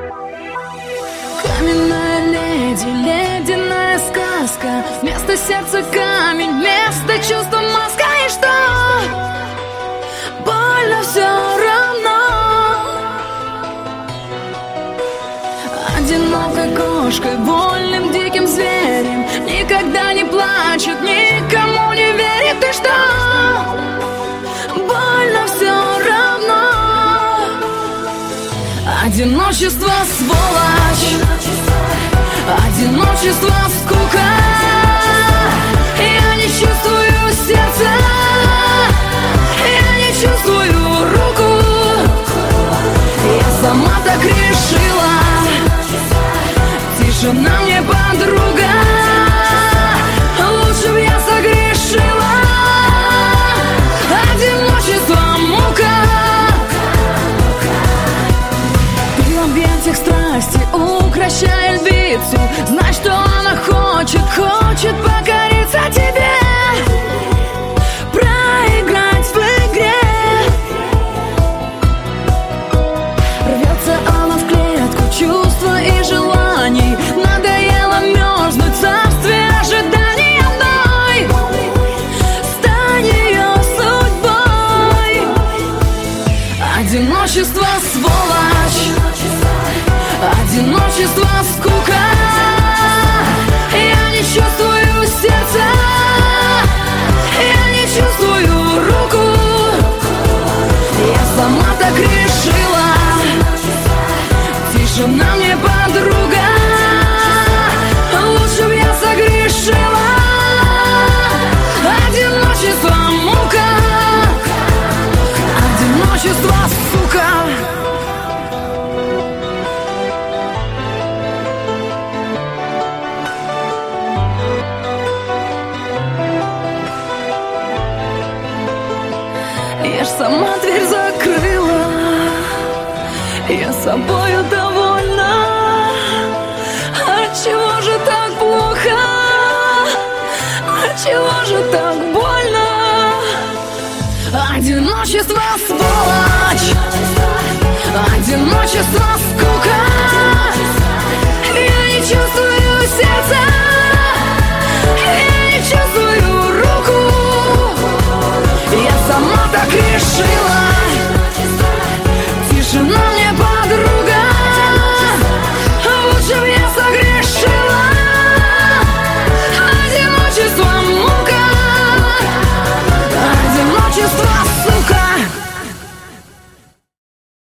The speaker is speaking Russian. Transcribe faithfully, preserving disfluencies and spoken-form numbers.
Каменная леди, ледяная сказка. Вместо сердца камень, вместо чувства маска. И что? Больно все равно. Одинокой кошкой, вольным диким зверем, никогда не плачет, никому не верит. И что? Больно все равно. Одиночество, сволочь. Одиночество, скука. Я не чувствую сердца, я не чувствую руку. Я сама так решила. Тишина мне подруга. Лучше б я согрешила. Одиночество, мука. Ты в объятиях страсти, укращая львицу. Знай, что она хочет, хочет покориться тебе. Проиграть в игре. Рвется она в клетку чувства и желаний. Надоело мерзнуть в царстве ожидания одной. Стань ее судьбой. Одиночество, сволочь. Одиночество, скука. Я не чувствую сердца, я не чувствую руку. Я сама так решила. Тишина мне подруга. Лучше б я согрешила. Одиночество, мука. Одиночество, сука. Я ж сама дверь закрыла. Я собою довольна. Отчего же так плохо? Отчего же так больно? Одиночество,